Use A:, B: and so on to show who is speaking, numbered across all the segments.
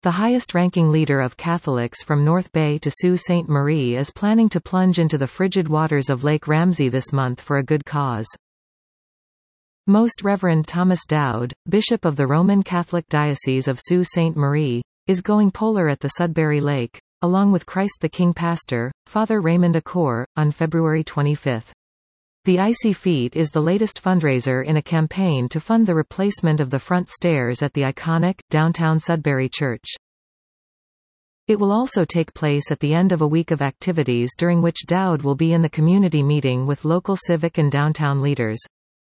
A: The highest-ranking leader of Catholics from North Bay to Sault Ste. Marie is planning to plunge into the frigid waters of Lake Ramsey this month for a good cause. Most Reverend Thomas Dowd, Bishop of the Roman Catholic Diocese of Sault Ste. Marie, is going polar at the Sudbury Lake, along with Christ the King pastor, Father Raymond Acor, on February 25. The Icy Feet is the latest fundraiser in a campaign to fund the replacement of the front stairs at the iconic, downtown Sudbury Church. It will also take place at the end of a week of activities during which Dowd will be in the community meeting with local civic and downtown leaders.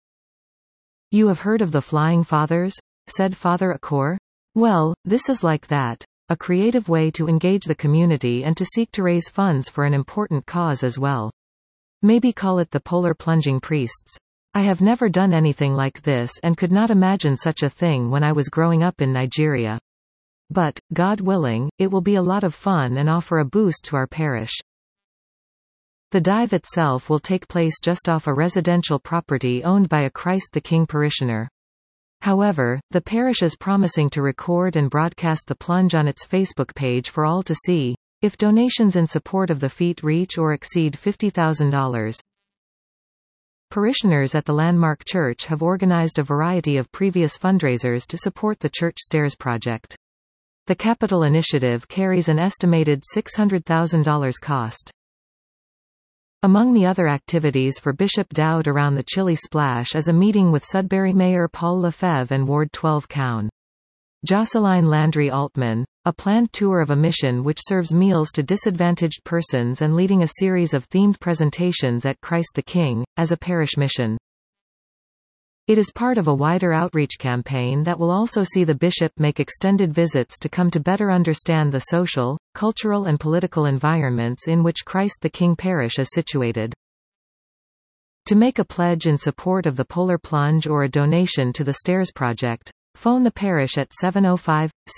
A: "You have heard of the Flying Fathers?" said Father Acor. "Well, this is like that. A creative way to engage the community and to seek to raise funds for an important cause as well. Maybe call it the Polar Plunging Priests. I have never done anything like this and could not imagine such a thing when I was growing up in Nigeria. But, God willing, it will be a lot of fun and offer a boost to our parish." The dive itself will take place just off a residential property owned by a Christ the King parishioner. However, the parish is promising to record and broadcast the plunge on its Facebook page for all to see, if donations in support of the feat reach or exceed $50,000. Parishioners at the Landmark Church have organized a variety of previous fundraisers to support the Church Stairs project. The Capital Initiative carries an estimated $600,000 cost. Among the other activities for Bishop Dowd around the Chili Splash is a meeting with Sudbury Mayor Paul Lefebvre and Ward 12 Coun. Jocelyn Landry Altman, a planned tour of a mission which serves meals to disadvantaged persons and leading a series of themed presentations at Christ the King, as a parish mission. It is part of a wider outreach campaign that will also see the bishop make extended visits to come to better understand the social, cultural and political environments in which Christ the King parish is situated. To make a pledge in support of the Polar Plunge or a donation to the Stairs Project, phone the parish at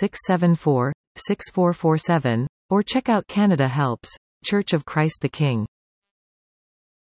A: 705-674-6447, or check out Canada Helps, Church of Christ the King.